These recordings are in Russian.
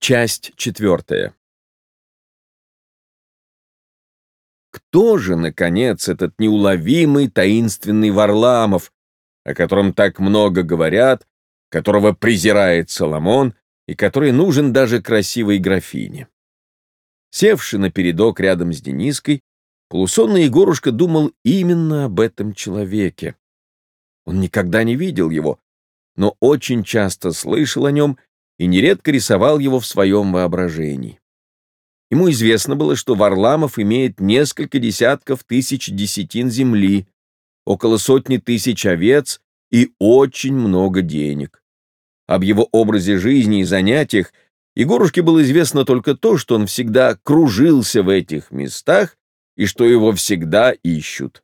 Часть четвертая. Кто же, наконец, этот неуловимый таинственный Варламов, о котором так много говорят, которого презирает Соломон и который нужен даже красивой графине? Севши на передок рядом с Дениской, полусонный Егорушка думал именно об этом человеке. Он никогда не видел его, но очень часто слышал о нем и нередко рисовал его в своем воображении. Ему известно было, что Варламов имеет несколько десятков тысяч десятин земли, около сотни тысяч овец и очень много денег. Об его образе жизни и занятиях Егорушке было известно только то, что он всегда кружился в этих местах и что его всегда ищут.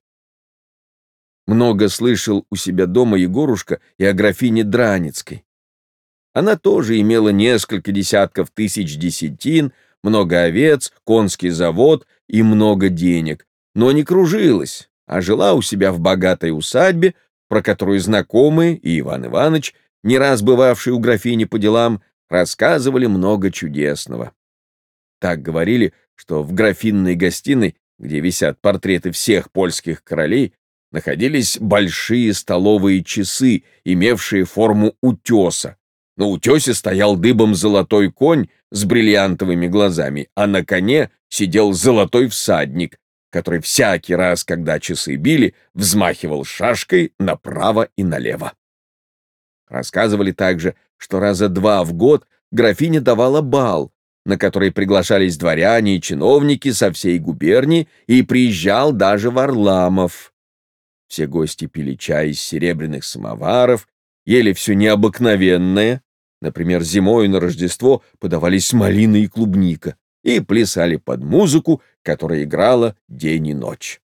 Много слышал у себя дома Егорушка и о графине Драницкой. Она тоже имела несколько десятков тысяч десятин, много овец, конский завод и много денег, но не кружилась, а жила у себя в богатой усадьбе, про которую знакомые и Иван Иванович, не раз бывавший у графини по делам, рассказывали много чудесного. Так говорили, что в графинной гостиной, где висят портреты всех польских королей, находились большие столовые часы, имевшие форму утеса. На утесе стоял дыбом золотой конь с бриллиантовыми глазами, а на коне сидел золотой всадник, который всякий раз, когда часы били, взмахивал шашкой направо и налево. Рассказывали также, что раза два в год графиня давала бал, на который приглашались дворяне и чиновники со всей губернии, и приезжал даже Варламов. Все гости пили чай из серебряных самоваров, ели все необыкновенное. Например, зимой на Рождество подавались малина и клубника и плясали под музыку, которая играла день и ночь.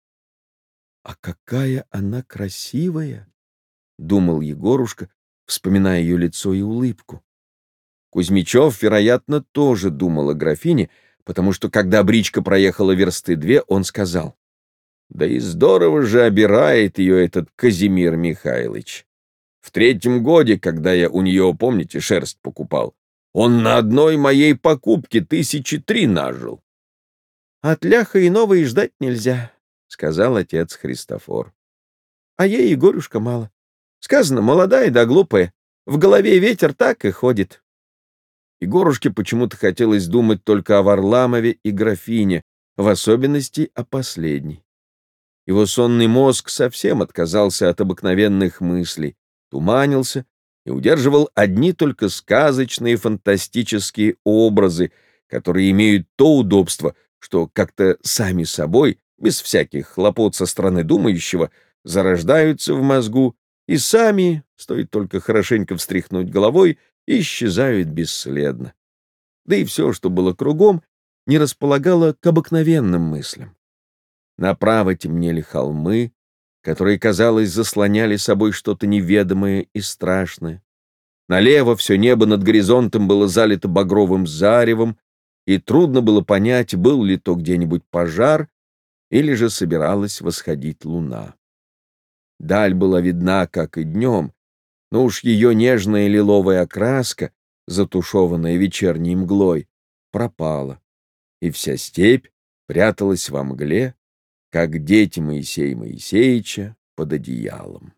«А какая она красивая!» — думал Егорушка, вспоминая ее лицо и улыбку. Кузьмичев, вероятно, тоже думал о графине, потому что, когда бричка проехала версты 2, он сказал: «Да и здорово же обирает ее этот Казимир Михайлович. В 3-м годе, когда я у нее, помните, шерсть покупал, он на одной моей покупке 3 нажил». «От ляха иного и ждать нельзя», — сказал отец Христофор. «А ей, Егорюшка, мало. Сказано, молодая да глупая. В голове ветер так и ходит». Егорушке почему-то хотелось думать только о Варламове и графине, в особенности о последней. Его сонный мозг совсем отказался от обыкновенных мыслей, туманился и удерживал одни только сказочные фантастические образы, которые имеют то удобство, что как-то сами собой, без всяких хлопот со стороны думающего, зарождаются в мозгу и сами, стоит только хорошенько встряхнуть головой, исчезают бесследно. Да и все, что было кругом, не располагало к обыкновенным мыслям. Направо темнели холмы, которые, казалось, заслоняли собой что-то неведомое и страшное. Налево все небо над горизонтом было залито багровым заревом, и трудно было понять, был ли то где-нибудь пожар, или же собиралась восходить луна. Даль была видна, как и днем, но уж ее нежная лиловая окраска, затушеванная вечерней мглой, пропала, и вся степь пряталась во мгле, как дети Моисея Моисеича под одеялом.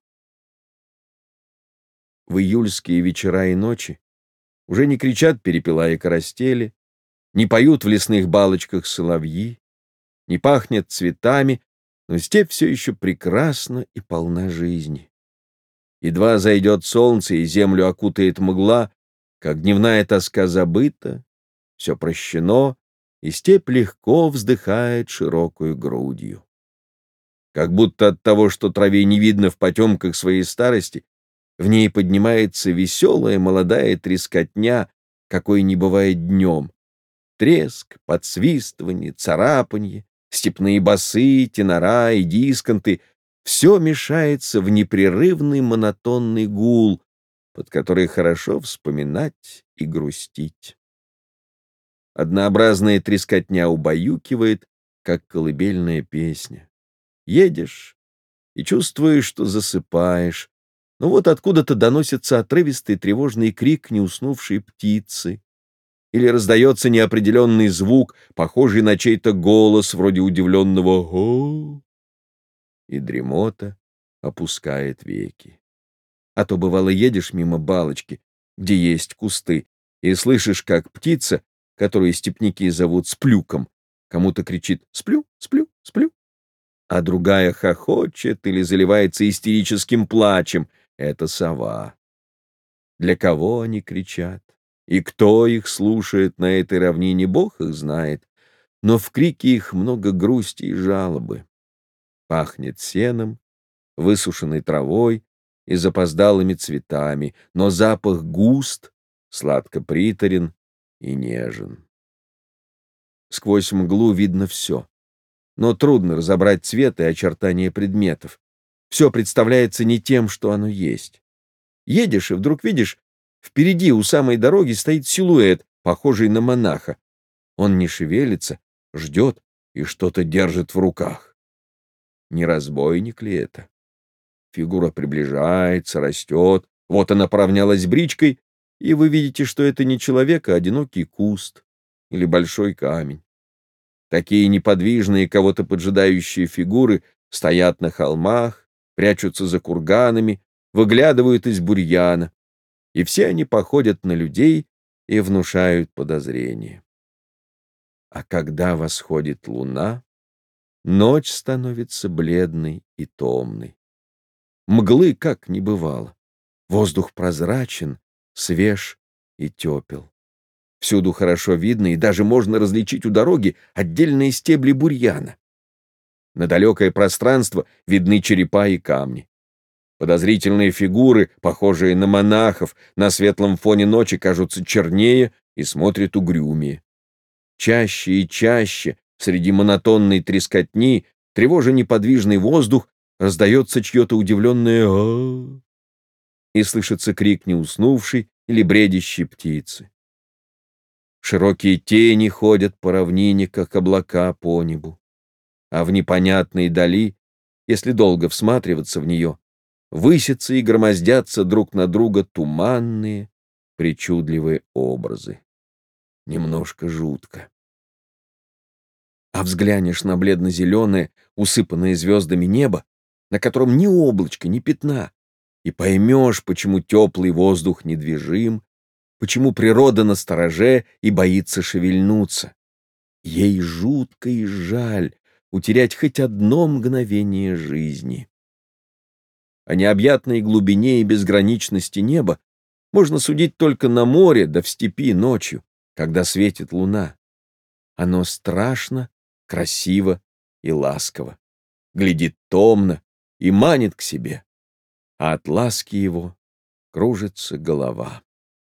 В июльские вечера и ночи уже не кричат перепела и карастели, не поют в лесных балочках соловьи, не пахнет цветами, но степь все еще прекрасна и полна жизни. Едва зайдет солнце и землю окутает мгла, как дневная тоска забыта, все прощено, и степь легко вздыхает широкую грудью. Как будто от того, что траве не видно в потемках своей старости, в ней поднимается веселая молодая трескотня, какой не бывает днем. Треск, подсвистывание, царапанье, степные басы, тенора и дисконты — все мешается в непрерывный монотонный гул, под который хорошо вспоминать и грустить. Однообразная трескотня убаюкивает, как колыбельная песня. Едешь и чувствуешь, что засыпаешь, но вот откуда-то доносится отрывистый тревожный крик неуснувшей птицы. или раздается неопределенный звук, похожий на чей-то голос, вроде удивленного «О!», и дремота опускает веки. А то, бывало, едешь мимо балочки, где есть кусты, и слышишь, как птица, которую степняки зовут сплюком, кому-то кричит «Сплю, сплю, сплю», а другая хохочет или заливается истерическим плачем. Это сова. Для кого они кричат? И кто их слушает на этой равнине, Бог их знает. Но в крике их много грусти и жалобы. Пахнет сеном, высушенной травой и запоздалыми цветами, но запах густ, сладко-приторен и нежен. Сквозь мглу видно все, но трудно разобрать цвет и очертания предметов. Все представляется не тем, что оно есть. Едешь, и вдруг видишь, впереди у самой дороги стоит силуэт, похожий на монаха. Он не шевелится, ждет и что-то держит в руках. Не разбойник ли это? Фигура приближается, растет. Вот она поравнялась бричкой, и вы видите, что это не человек, а одинокий куст или большой камень. Такие неподвижные, кого-то поджидающие фигуры стоят на холмах, прячутся за курганами, выглядывают из бурьяна, и все они походят на людей и внушают подозрение. А когда восходит луна, ночь становится бледной и томной. Мглы как не бывало. Воздух прозрачен, свеж и тепел. Всюду хорошо видно, и даже можно различить у дороги отдельные стебли бурьяна. На далекое пространство видны черепа и камни. Подозрительные фигуры, похожие на монахов, на светлом фоне ночи кажутся чернее и смотрят угрюмее. Чаще и чаще, среди монотонной трескотни, тревожа неподвижный воздух, раздается чье-то удивленное «а», и слышится крик неуснувшей или бредящей птицы. Широкие тени ходят по равнине, как облака по небу, а в непонятной дали, если долго всматриваться в нее, высятся и громоздятся друг на друга туманные, причудливые образы. Немножко жутко. А взглянешь на бледно-зеленое, усыпанное звездами небо, на котором ни облачка, ни пятна, и поймешь, почему теплый воздух недвижим, почему природа настороже и боится шевельнуться. Ей жутко и жаль утерять хоть одно мгновение жизни. О необъятной глубине и безграничности неба можно судить только на море да в степи ночью, когда светит луна. Оно страшно, красиво и ласково, глядит томно и манит к себе, а от ласки его кружится голова.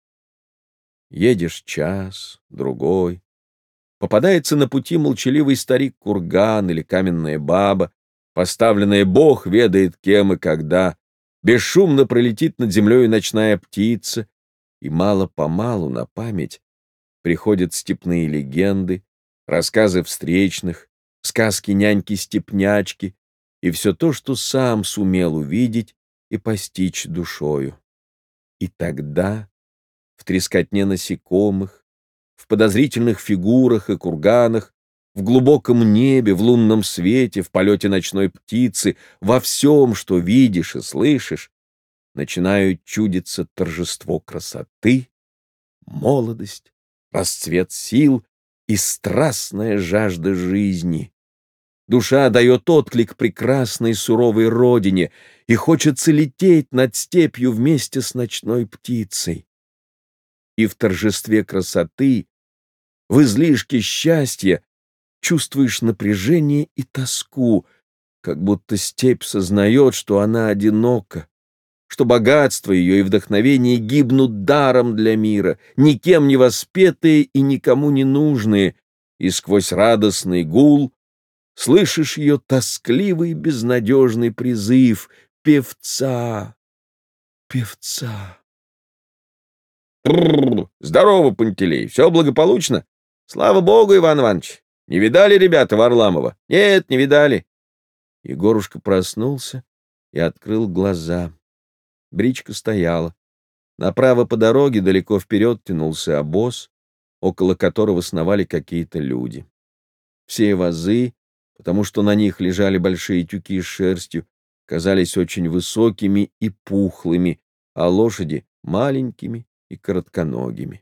Едешь час, другой. Попадается на пути молчаливый старик-курган или каменная баба, поставленная Бог ведает кем и когда. Бесшумно пролетит над землей ночная птица, и мало-помалу на память приходят степные легенды, рассказы встречных, сказки няньки-степнячки и все то, что сам сумел увидеть и постичь душою. И тогда в трескотне насекомых, в подозрительных фигурах и курганах, в глубоком небе, в лунном свете, в полете ночной птицы, во всем, что видишь и слышишь, начинают чудиться торжество красоты, молодость, расцвет сил и страстная жажда жизни. Душа дает отклик прекрасной суровой родине, и хочется лететь над степью вместе с ночной птицей. И в торжестве красоты, в излишке счастья чувствуешь напряжение и тоску, как будто степь сознает, что она одинока, что богатство ее и вдохновение гибнут даром для мира, никем не воспетые и никому не нужные, и сквозь радостный гул слышишь ее тоскливый безнадежный призыв певца, певца. Здорово, Пантелей, все благополучно? Слава богу, Иван Иванович. Не видали ребята Варламова? Нет, не видали. Егорушка проснулся и открыл глаза. Бричка стояла. Направо по дороге далеко вперед тянулся обоз. около которого сновали какие-то люди. Все вазы, потому что на них лежали большие тюки с шерстью, казались очень высокими и пухлыми, а лошади — маленькими и коротконогими.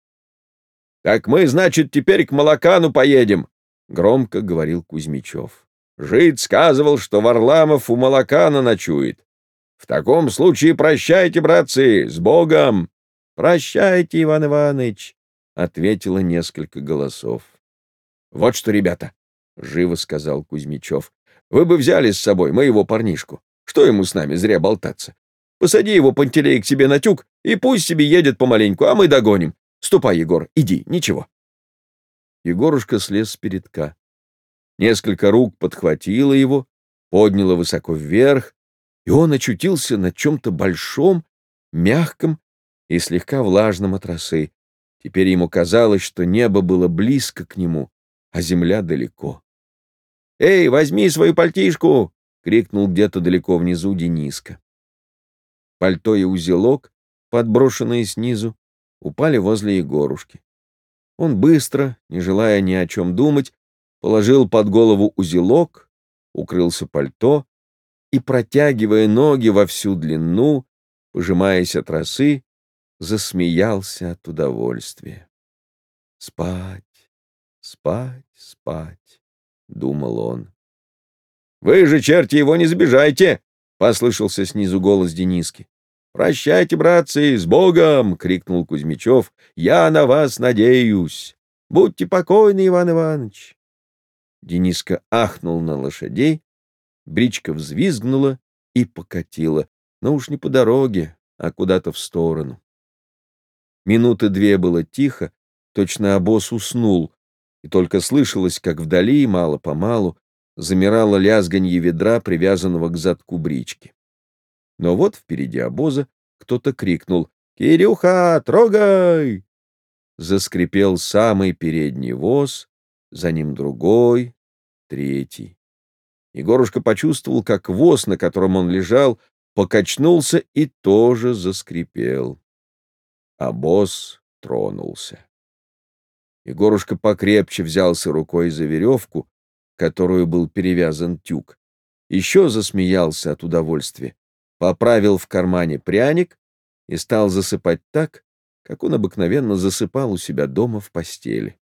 «Так мы, значит, теперь к Молокану поедем», — громко говорил Кузьмичев. «Жид сказывал, что Варламов у Молокана ночует. В таком случае прощайте, братцы, с Богом!» «Прощайте, Иван Иваныч», — ответило несколько голосов. «Вот что, ребята», — живо сказал Кузьмичев, — «вы бы взяли с собой моего парнишку. Что ему с нами зря болтаться? Посади его, Пантелей, к себе на тюк, и пусть себе едет помаленьку, а мы догоним. Ступай, Егор, иди, ничего». Егорушка слез с передка. Несколько рук подхватило его, подняло высоко вверх, и он очутился на чем-то большом, мягком и слегка влажном от росы. Теперь ему казалось, что небо было близко к нему, а земля далеко. «Эй, возьми свою пальтишку!» — крикнул где-то далеко внизу Дениска. Пальто и узелок, подброшенные снизу, упали возле Егорушки. Он быстро, не желая ни о чем думать, положил под голову узелок, укрылся пальто и, протягивая ноги во всю длину, пожимаясь от росы, засмеялся от удовольствия. «Спать, спать, спать», — думал он. «Вы же, черти, его не забежайте!» — послышался снизу голос Дениски. «Прощайте, братцы, с Богом!» — крикнул Кузьмичев. «Я на вас надеюсь! Будьте покойны, Иван Иванович!» Дениска ахнул на лошадей, бричка взвизгнула и покатила, но уж не по дороге, а куда-то в сторону. Минуты две было тихо, точно обоз уснул, и только слышалось, как вдали, мало-помалу, замирало лязганье ведра, привязанного к задку брички. Но вот впереди обоза кто-то крикнул: «Кирюха, трогай!» Заскрипел самый передний воз, за ним другой, третий. Егорушка почувствовал, как воз, на котором он лежал, покачнулся и тоже заскрипел. Обоз тронулся. Егорушка покрепче взялся рукой за веревку, которую был перевязан тюк, еще засмеялся от удовольствия, поправил в кармане пряник и стал засыпать так, как он обыкновенно засыпал у себя дома в постели.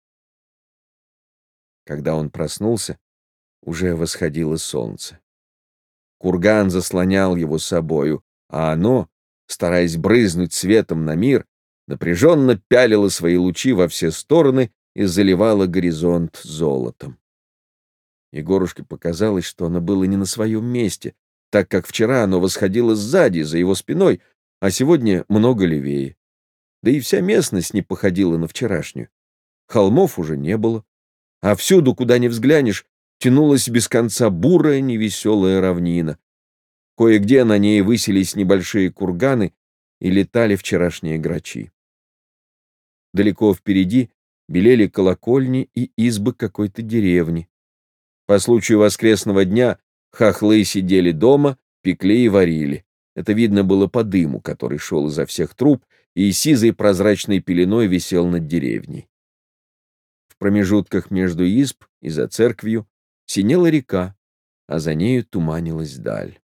Когда он проснулся, уже восходило солнце. Курган заслонял его собою, а оно, стараясь брызнуть светом на мир, напряженно пялило свои лучи во все стороны и заливало горизонт золотом. Егорушке показалось, что оно было не на своем месте, так как вчера оно восходило сзади, за его спиной, а сегодня много левее. Да и вся местность не походила на вчерашнюю. Холмов уже не было, а всюду, куда ни взглянешь, тянулась без конца бурая невеселая равнина. Кое-где на ней высились небольшие курганы и летали вчерашние грачи. Далеко впереди белели колокольни и избы какой-то деревни. По случаю воскресного дня хохлы сидели дома, пекли и варили. Это видно было по дыму, который шел изо всех труб и сизой прозрачной пеленой висел над деревней. В промежутках между изб и за церковью синела река, а за нею туманилась даль.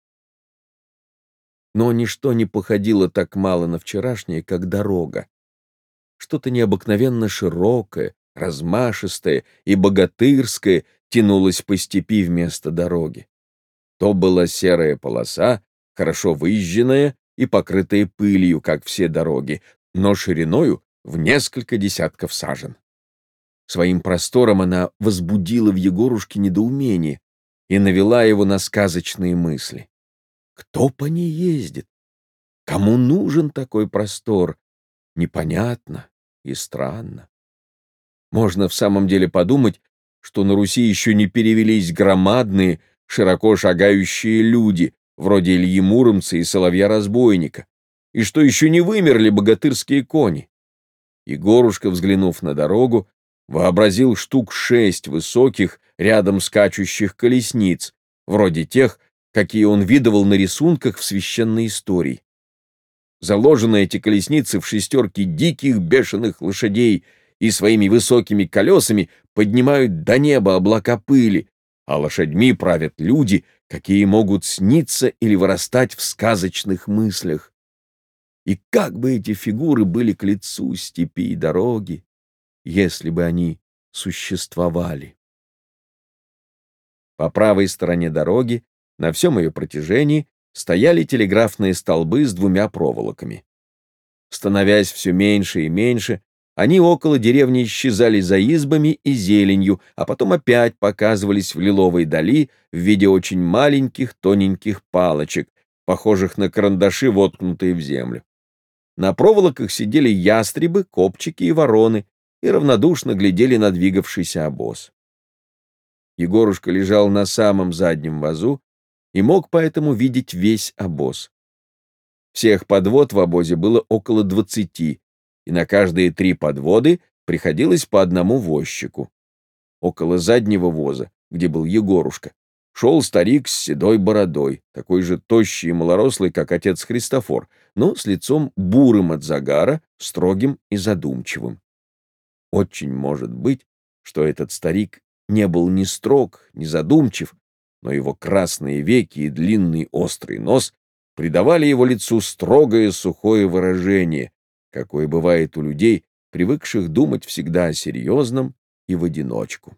Но ничто не походило так мало на вчерашнее, как дорога. Что-то необыкновенно широкое, размашистое и богатырское тянулось по степи вместо дороги. То была серая полоса, хорошо выезженная и покрытая пылью, как все дороги, но шириною в несколько десятков сажен. Своим простором она возбудила в Егорушке недоумение и навела его на сказочные мысли. Кто по ней ездит? Кому нужен такой простор? Непонятно и странно. Можно в самом деле подумать, что на Руси еще не перевелись громадные, широко шагающие люди, вроде Ильи Муромца и Соловья-разбойника, и что еще не вымерли богатырские кони. Егорушка, взглянув на дорогу, вообразил штук 6 высоких, рядом скачущих колесниц, вроде тех, какие он видывал на рисунках в священной истории. Заложены эти колесницы в шестерки диких бешеных лошадей и своими высокими колесами поднимают до неба облака пыли, а лошадьми правят люди, какие могут сниться или вырастать в сказочных мыслях. И как бы эти фигуры были к лицу степи и дороги, если бы они существовали. По правой стороне дороги, на всем ее протяжении, стояли телеграфные столбы с двумя проволоками. Становясь все меньше и меньше, они около деревни исчезали за избами и зеленью, а потом опять показывались в лиловой дали в виде очень маленьких тоненьких палочек, похожих на карандаши, воткнутые в землю. На проволоках сидели ястребы, копчики и вороны и равнодушно глядели на двигавшийся обоз. Егорушка лежал на самом заднем вазу и мог поэтому видеть весь обоз. Всех подвод в обозе было около 20, и на каждые 3 подводы приходилось по одному возчику. Около заднего воза, где был Егорушка, шел старик с седой бородой, такой же тощий и малорослый, как отец Христофор, но с лицом бурым от загара, строгим и задумчивым. Очень может быть, что этот старик не был ни строг, ни задумчив, но его красные веки и длинный острый нос придавали его лицу строгое сухое выражение, какое бывает у людей, привыкших думать всегда о серьезном и в одиночку.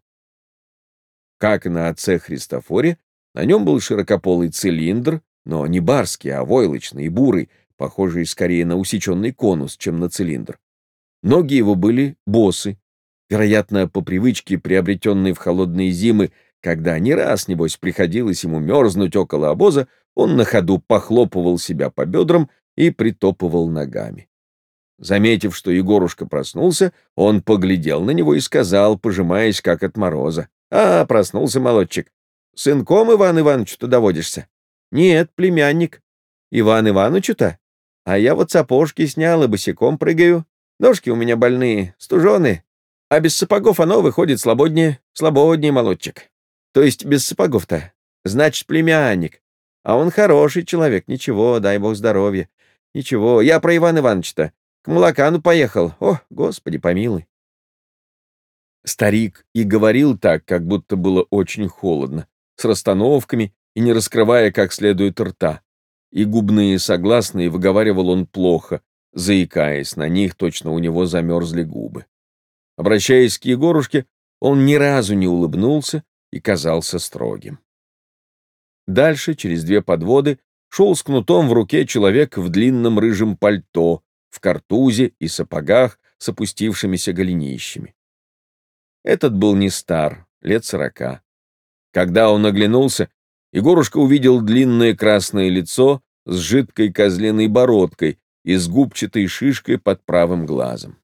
Как и на отце Христофоре, на нем был широкополый цилиндр, но не барский, а войлочный и бурый, похожий скорее на усеченный конус, чем на цилиндр. Ноги его были босы, вероятно, по привычке, приобретенной в холодные зимы, когда не раз, небось, приходилось ему мерзнуть около обоза, он на ходу похлопывал себя по бедрам и притопывал ногами. Заметив, что Егорушка проснулся, он поглядел на него и сказал, пожимаясь как от мороза: «А, проснулся молодчик. Сынком Иван Ивановичу-то доводишься?» «Нет, племянник. Иван Ивановичу-то? А я вот сапожки снял и босиком прыгаю. Ножки у меня больные, стуженые. А без сапогов оно выходит слободнее, слободнее, молодчик. То есть без сапогов-то. Значит, племянник. А он хороший человек, ничего, дай бог здоровья. Ничего, я про Ивана Ивановича-то. К молокану поехал. О, Господи помилуй». Старик и говорил так, как будто было очень холодно, с расстановками и не раскрывая как следует рта. И губные согласные выговаривал он плохо, заикаясь на них, точно у него замерзли губы. Обращаясь к Егорушке, он ни разу не улыбнулся и казался строгим. Дальше, через 2 подводы, шел с кнутом в руке человек в длинном рыжем пальто, в картузе и сапогах с опустившимися голенищами. Этот был не стар, лет 40. Когда он оглянулся, Егорушка увидел длинное красное лицо с жидкой козлиной бородкой и с губчатой шишкой под правым глазом.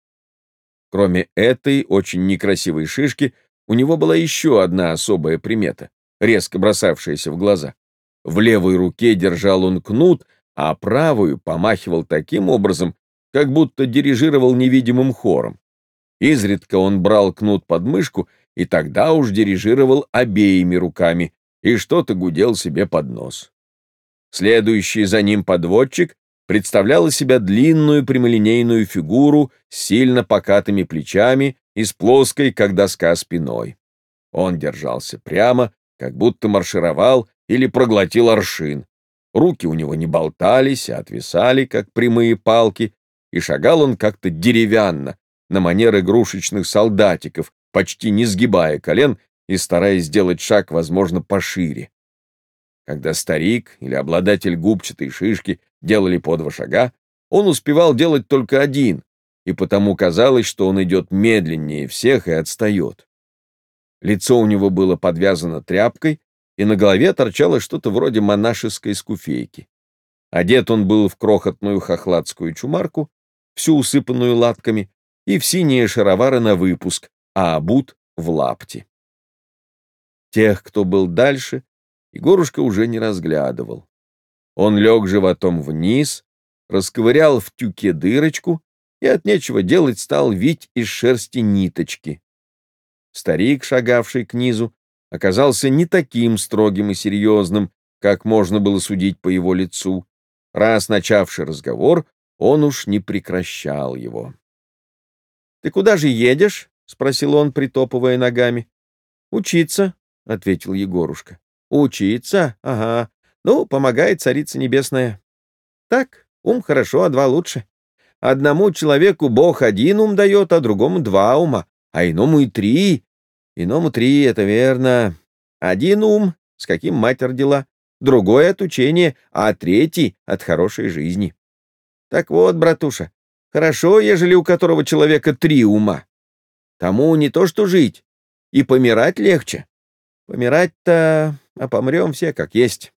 Кроме этой очень некрасивой шишки, у него была еще одна особая примета, резко бросавшаяся в глаза. В левой руке держал он кнут, а правую помахивал таким образом, как будто дирижировал невидимым хором. Изредка он брал кнут под мышку и тогда уж дирижировал обеими руками и что-то гудел себе под нос. Следующий за ним подводчик представлял из себя длинную прямолинейную фигуру с сильно покатыми плечами и с плоской, как доска, спиной. Он держался прямо, как будто маршировал или проглотил аршин. Руки у него не болтались, а отвисали, как прямые палки, и шагал он как-то деревянно, на манер игрушечных солдатиков, почти не сгибая колен и стараясь сделать шаг, возможно, пошире. Когда старик или обладатель губчатой шишки делали по 2 шага, он успевал делать только 1, и потому казалось, что он идет медленнее всех и отстает. Лицо у него было подвязано тряпкой, и на голове торчало что-то вроде монашеской скуфейки. Одет он был в крохотную хохладскую чумарку, всю усыпанную латками, и в синие шаровары на выпуск, а обут в лапти. Тех, кто был дальше, Егорушка уже не разглядывал. Он лег животом вниз, расковырял в тюке дырочку и от нечего делать стал вить из шерсти ниточки. Старик, шагавший к низу, оказался не таким строгим и серьезным, как можно было судить по его лицу. Раз начавший разговор, он уж не прекращал его. «Ты куда же едешь?» — спросил он, притопывая ногами. «Учиться», — ответил Егорушка. «Учиться? Ага. Ну, помогает Царица Небесная. Так, ум хорошо, а два лучше. Одному человеку Бог один ум дает, а другому два ума, а иному и три. Иному три, это верно. Один ум, с каким мать родила, другой от учения, а третий от хорошей жизни. Так вот, братуша, хорошо, ежели у которого человека три ума. Тому не то что жить, и помирать легче. Помирать-то, а помрем все как есть».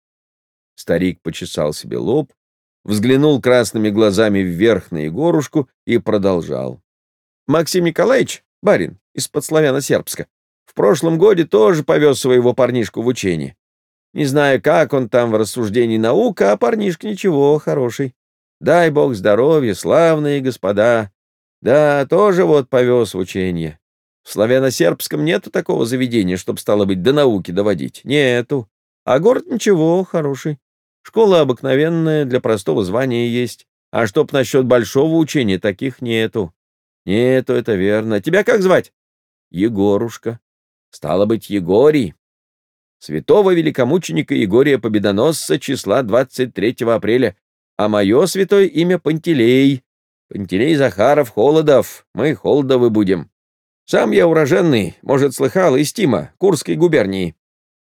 Старик почесал себе лоб, взглянул красными глазами вверх на Егорушку и продолжал. «Максим Николаевич, барин, из-под Славяно-Сербска, в прошлом годе тоже повез своего парнишку в учение. Не знаю, как он там в рассуждении наука, а парнишка ничего, хороший. Дай бог здоровья, славные господа. Да, тоже вот повез в учение. В славяно-сербском нету такого заведения, чтоб, стало быть, до науки доводить. Нету. А город ничего, хороший. Школа обыкновенная, для простого звания есть. А чтоб насчет большого учения, таких нету. Нету, это верно. Тебя как звать? Егорушка. Стало быть, Егорий. Святого великомученика Егория Победоносца числа 23 апреля. А мое святое имя Пантелей. Пантелей Захаров Холодов. Мы Холодовы будем. Сам я уроженный, может, слыхал, из Тима, Курской губернии.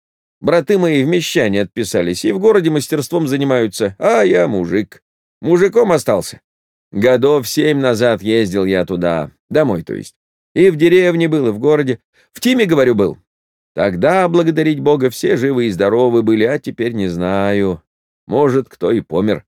Браты мои в мещане отписались и в городе мастерством занимаются, а я мужик. Мужиком остался. Годов 7 назад ездил я туда, домой, то есть. И в деревне был, и в городе. В Тиме, говорю, был. Тогда, благодарить Бога, все живы и здоровы были, а теперь не знаю. Может, кто и помер.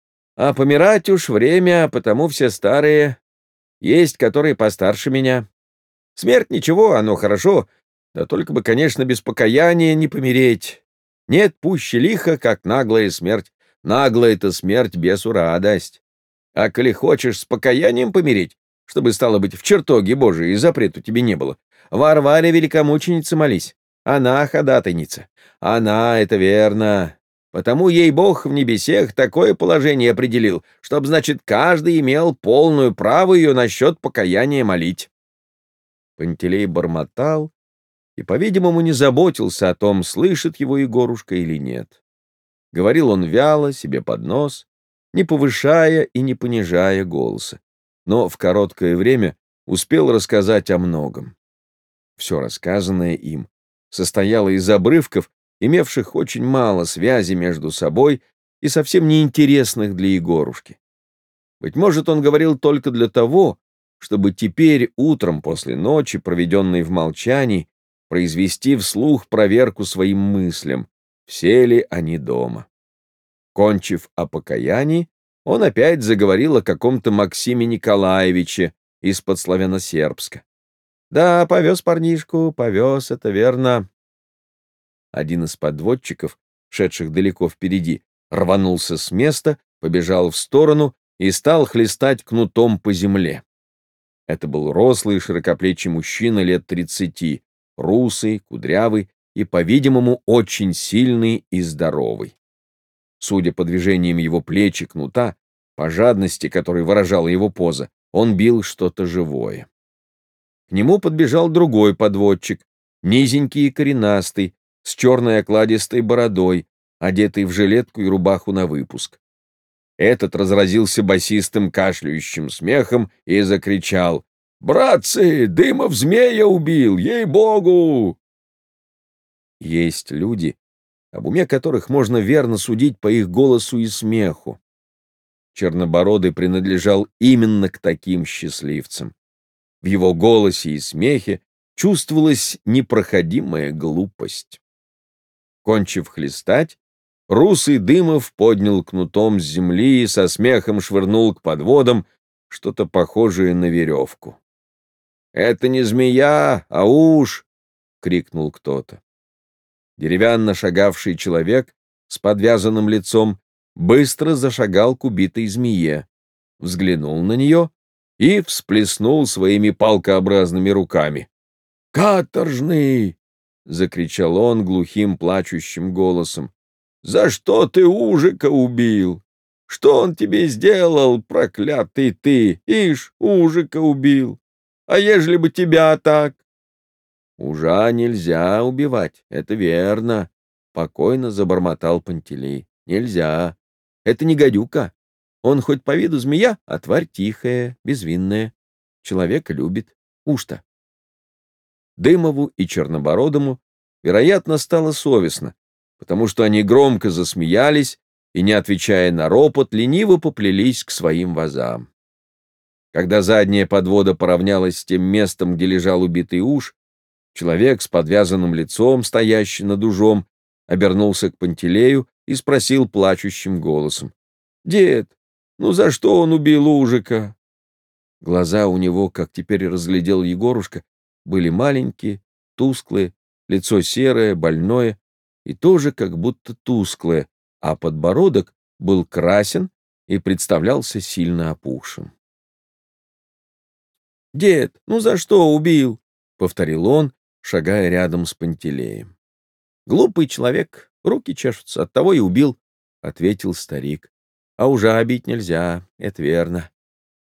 А помирать уж время, потому все старые. Есть, которые постарше меня. Смерть ничего, оно хорошо, да только бы, конечно, без покаяния не помереть. Нет пуще лиха, как наглая смерть. Наглая-то смерть бесу радость. А коли хочешь с покаянием помереть, чтобы, стало быть, в чертоге Божией запрету тебе не было, Варваре великомученице молись. Она ходатайница. Она, это верно. Потому ей Бог в небесех такое положение определил, чтоб, значит, каждый имел полную право ее насчет покаяния молить. Пантелей бормотал и, по-видимому, не заботился о том, слышит его Егорушка или нет. Говорил он вяло, себе под нос, не повышая и не понижая голоса, но в короткое время успел рассказать о многом. Все рассказанное им состояло из обрывков, имевших очень мало связи между собой и совсем неинтересных для Егорушки. Быть может, он говорил только для того, чтобы теперь утром после ночи, проведенной в молчании, произвести вслух проверку своим мыслям, все ли они дома. Кончив о покаянии, он опять заговорил о каком-то Максиме Николаевиче из-под Славяно-Сербска. Да, повез парнишку, повез, это верно. Один из подводчиков, шедших далеко впереди, рванулся с места, побежал в сторону и стал хлестать кнутом по земле. Это был рослый, широкоплечий мужчина лет 30, русый, кудрявый и, по-видимому, очень сильный и здоровый. Судя по движениям его плеч и кнута, по жадности, которой выражала его поза, он бил что-то живое. К нему подбежал другой подводчик, низенький и коренастый, с черной окладистой бородой, одетый в жилетку и рубаху на выпуск. Этот разразился басистым кашляющим смехом и закричал: «Братцы, Дымов змея убил, ей-богу!» Есть люди, об уме которых можно верно судить по их голосу и смеху. Чернобородый принадлежал именно к таким счастливцам. В его голосе и смехе чувствовалась непроходимая глупость. Кончив хлестать, русый Дымов поднял кнутом с земли и со смехом швырнул к подводам что-то похожее на веревку. «Это не змея, а уж!» — крикнул кто-то. Деревянно шагавший человек с подвязанным лицом быстро зашагал к убитой змее, взглянул на нее и всплеснул своими палкообразными руками. «Каторжный!» — закричал он глухим плачущим голосом. «За что ты Ужика убил? Что он тебе сделал, проклятый ты? Ишь, Ужика убил. А ежели бы тебя так? Ужа нельзя убивать, это верно, — покойно забормотал Пантелей. Нельзя. Это не гадюка. Он хоть по виду змея, а тварь тихая, безвинная. Человека любит. Уж-то. Дымову и Чернобородому, вероятно, стало совестно, потому что они громко засмеялись и, не отвечая на ропот, лениво поплелись к своим вазам. Когда задняя подвода поравнялась с тем местом, где лежал убитый уж, человек с подвязанным лицом, стоящий над ужом, обернулся к Пантелею и спросил плачущим голосом: «Дед, ну за что он убил Ужика?» Глаза у него, как теперь разглядел Егорушка, были маленькие, тусклые, лицо серое, больное и тоже как будто тусклое, а подбородок был красен и представлялся сильно опухшим. «Дед, ну за что убил?» — повторил он, шагая рядом с Пантелеем. «Глупый человек, руки чешутся, оттого и убил», — ответил старик. «А ужа бить нельзя, это верно.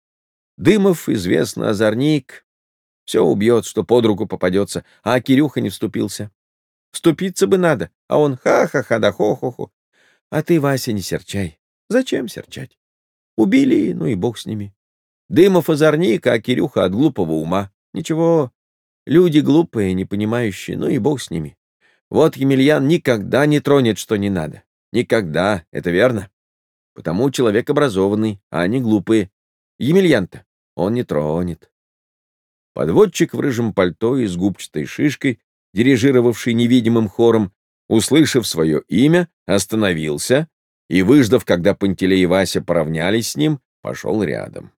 Дымов, известно, озорник, все убьет, что под руку попадется, а Кирюха не вступился. Вступиться бы надо, а он ха-ха-ха да хо-хо-хо. А ты, Вася, не серчай. Зачем серчать? Убили, ну и бог с ними. Дымов озорник, а Кирюха от глупого ума. Ничего, люди глупые, не понимающие, ну и бог с ними. Вот Емельян никогда не тронет, что не надо. Никогда, это верно. Потому человек образованный, а они глупые. Емельян-то он не тронет. Подводчик в рыжем пальто и с губчатой шишкой, дирижировавший невидимым хором, услышав свое имя, остановился и, выждав, когда Пантелей и Вася поравнялись с ним, пошел рядом.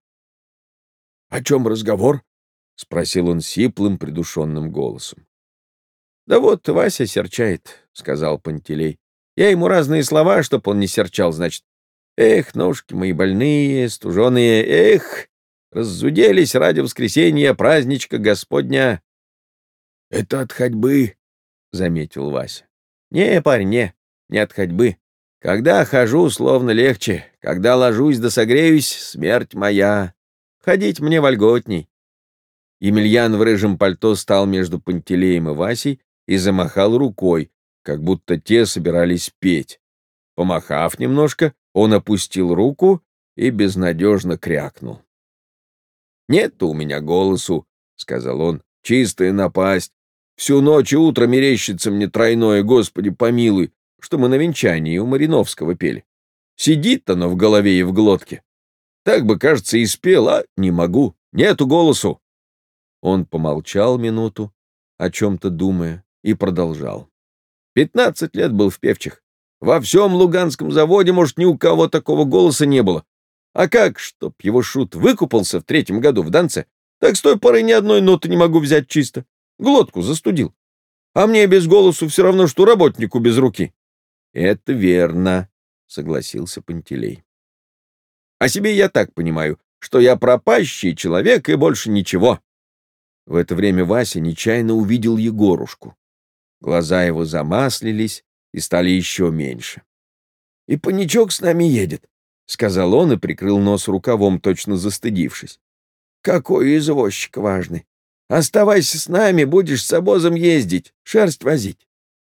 — О чем разговор? — спросил он сиплым, придушенным голосом. — Да вот Вася серчает, — сказал Пантелей. — Я ему разные слова, чтоб он не серчал, значит. Эх, ножки мои больные, стуженые, эх, раззуделись ради воскресенья, праздничка Господня. — Это от ходьбы, — заметил Вася. — Не, парень, не от ходьбы. Когда хожу, словно легче, когда ложусь да согреюсь, смерть моя. Ходить мне вольготней. Емельян в рыжем пальто стал между Пантелеем и Васей и замахал рукой, как будто те собирались петь. Помахав немножко, он опустил руку и безнадежно крякнул. «Нет-то у меня голосу», — сказал он, — «чистая напасть. Всю ночь и утро мерещится мне тройное, Господи помилуй, что мы на венчании у Мариновского пели. Сидит оно в голове и в глотке. Так бы, кажется, и спел, а не могу, нету голосу». Он помолчал минуту, о чем-то думая, и продолжал. 15 лет был в певчих. Во всем Луганском заводе, может, ни у кого такого голоса не было. А как, чтоб его шут выкупался в 3-м году в Донце, так с той поры ни одной ноты не могу взять чисто. Глотку застудил. А мне без голосу все равно, что работнику без руки. — Это верно, — согласился Пантелей. — О себе я так понимаю, что я пропащий человек и больше ничего. В это время Вася нечаянно увидел Егорушку. Глаза его замаслились и стали еще меньше. — И паничок с нами едет, — сказал он и прикрыл нос рукавом, точно застыдившись. — Какой извозчик важный! Оставайся с нами, будешь с обозом ездить, шерсть возить.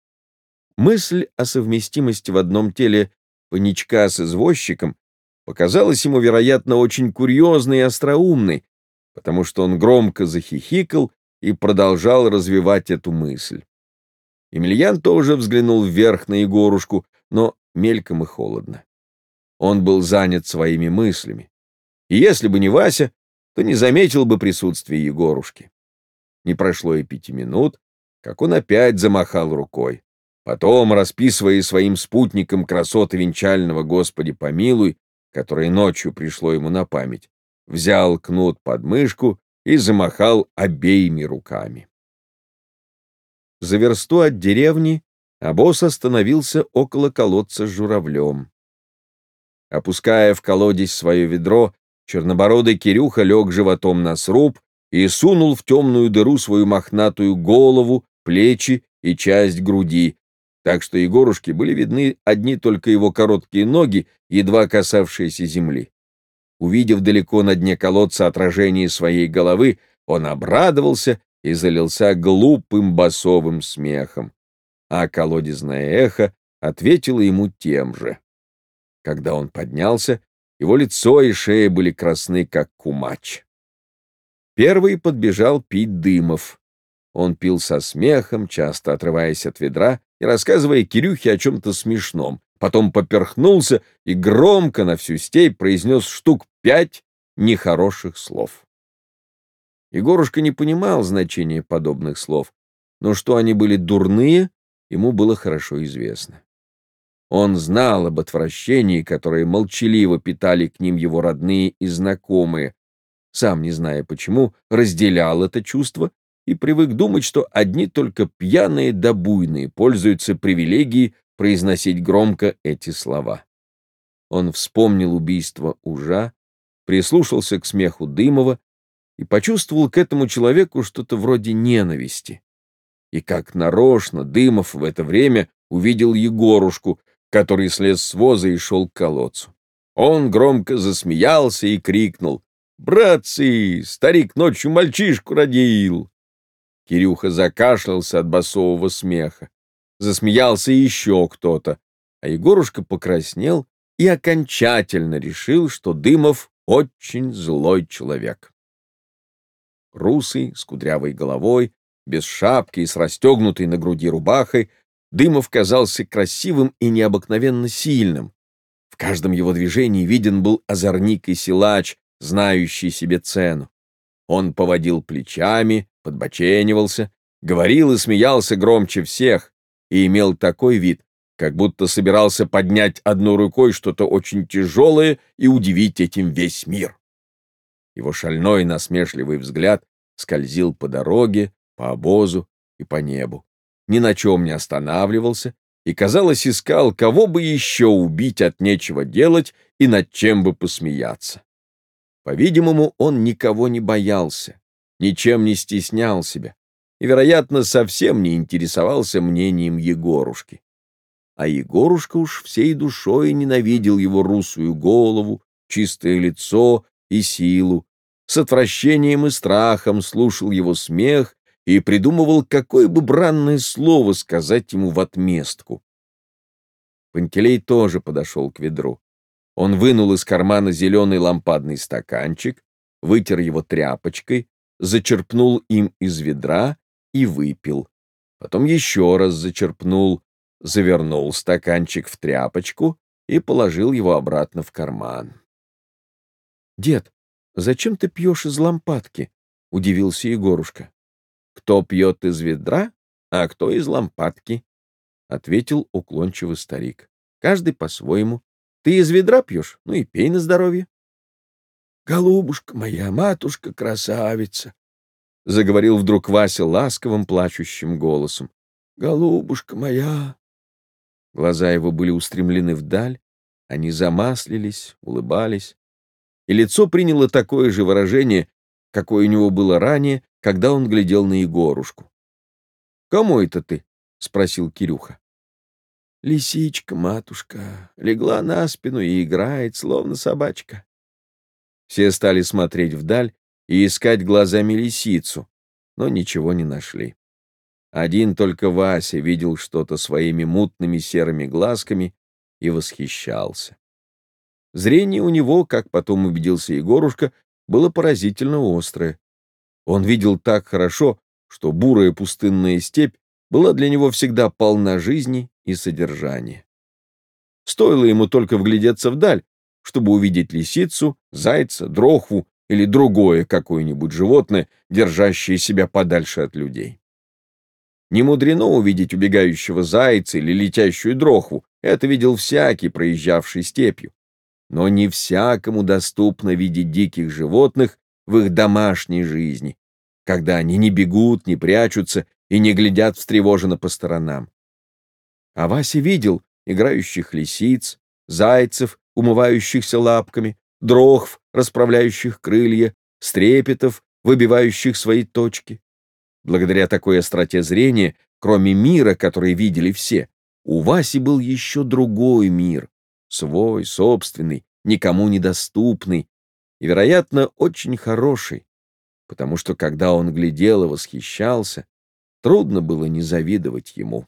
Мысль о совместимости в одном теле паничка с извозчиком показалась ему, вероятно, очень курьезной и остроумной, потому что он громко захихикал и продолжал развивать эту мысль. Емельян тоже взглянул вверх на Егорушку, но мельком и холодно. Он был занят своими мыслями, и если бы не Вася, то не заметил бы присутствия Егорушки. Не прошло и 5 минут, как он опять замахал рукой. Потом, расписывая своим спутникам красоты венчального «Господи помилуй», которое ночью пришло ему на память, взял кнут под мышку и замахал обеими руками. За версту от деревни обоз остановился около колодца с журавлем. Опуская в колодец свое ведро, чернобородый Кирюха лег животом на сруб и сунул в темную дыру свою мохнатую голову, плечи и часть груди, так что Егорушке были видны одни только его короткие ноги, едва касавшиеся земли. Увидев далеко на дне колодца отражение своей головы, он обрадовался и залился глупым басовым смехом, а колодезное эхо ответило ему тем же. Когда он поднялся, его лицо и шея были красны, как кумач. Первый подбежал пить Дымов. Он пил со смехом, часто отрываясь от ведра и рассказывая Кирюхе о чем-то смешном. Потом поперхнулся и громко на всю степь произнес штук 5 нехороших слов. Егорушка не понимал значения подобных слов, но что они были дурные, ему было хорошо известно. Он знал об отвращении, которое молчаливо питали к ним его родные и знакомые, сам, не зная почему, разделял это чувство и привык думать, что одни только пьяные да буйные пользуются привилегией произносить громко эти слова. Он вспомнил убийство ужа, прислушался к смеху Дымова и почувствовал к этому человеку что-то вроде ненависти. И как нарочно Дымов в это время увидел Егорушку, который слез с воза и шел к колодцу. Он громко засмеялся и крикнул: «Братцы, старик ночью мальчишку родил!» Кирюха закашлялся от басового смеха. Засмеялся еще кто-то, а Егорушка покраснел и окончательно решил, что Дымов очень злой человек. Русый, с кудрявой головой, без шапки и с расстегнутой на груди рубахой, Дымов казался красивым и необыкновенно сильным. В каждом его движении виден был озорник и силач, знающий себе цену. Он поводил плечами, подбоченивался, говорил и смеялся громче всех и имел такой вид, как будто собирался поднять одной рукой что-то очень тяжелое и удивить этим весь мир. Его шальной насмешливый взгляд скользил по дороге, по обозу и по небу. Ни на чем не останавливался и, казалось, искал, кого бы еще убить от нечего делать и над чем бы посмеяться. По-видимому, он никого не боялся, ничем не стеснял себя и, вероятно, совсем не интересовался мнением Егорушки. А Егорушка уж всей душой ненавидел его русую голову, чистое лицо и силу, с отвращением и страхом слушал его смех и придумывал, какое бы бранное слово сказать ему в отместку. Пантелей тоже подошел к ведру. Он вынул из кармана зеленый лампадный стаканчик, вытер его тряпочкой, зачерпнул им из ведра и выпил. Потом еще раз зачерпнул, завернул стаканчик в тряпочку и положил его обратно в карман. «Дед, зачем ты пьешь из лампадки?» — удивился Егорушка. «Кто пьет из ведра, а кто из лампадки», — ответил уклончивый старик. «Каждый по-своему. Ты из ведра пьешь, ну и пей на здоровье». «Голубушка моя, матушка-красавица», — заговорил вдруг Вася ласковым плачущим голосом. «Голубушка моя». Глаза его были устремлены вдаль, они замаслились, улыбались, и лицо приняло такое же выражение, какое у него было ранее, когда он глядел на Егорушку. «Кому это ты?» — спросил Кирюха. «Лисичка, матушка, легла на спину и играет, словно собачка». Все стали смотреть вдаль и искать глазами лисицу, но ничего не нашли. Один только Вася видел что-то своими мутными серыми глазками и восхищался. Зрение у него, как потом убедился Егорушка, было поразительно острое. Он видел так хорошо, что бурая пустынная степь была для него всегда полна жизни и содержания. Стоило ему только вглядеться вдаль, чтобы увидеть лисицу, зайца, дрохву или другое какое-нибудь животное, держащее себя подальше от людей. Не мудрено увидеть убегающего зайца или летящую дрохву, это видел всякий, проезжавший степью. Но не всякому доступно видеть диких животных в их домашней жизни, когда они не бегут, не прячутся и не глядят встревоженно по сторонам. А Вася видел играющих лисиц, зайцев, умывающихся лапками, дрохв, расправляющих крылья, стрепетов, выбивающих свои точки. Благодаря такой остроте зрения, кроме мира, который видели все, У Васи был еще другой мир, свой, собственный, никому недоступный и, вероятно, очень хороший, потому что, когда он глядел и восхищался, трудно было не завидовать ему.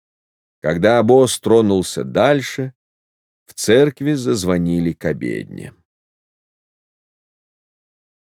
Когда обоз тронулся дальше, в церкви зазвонили к обедне.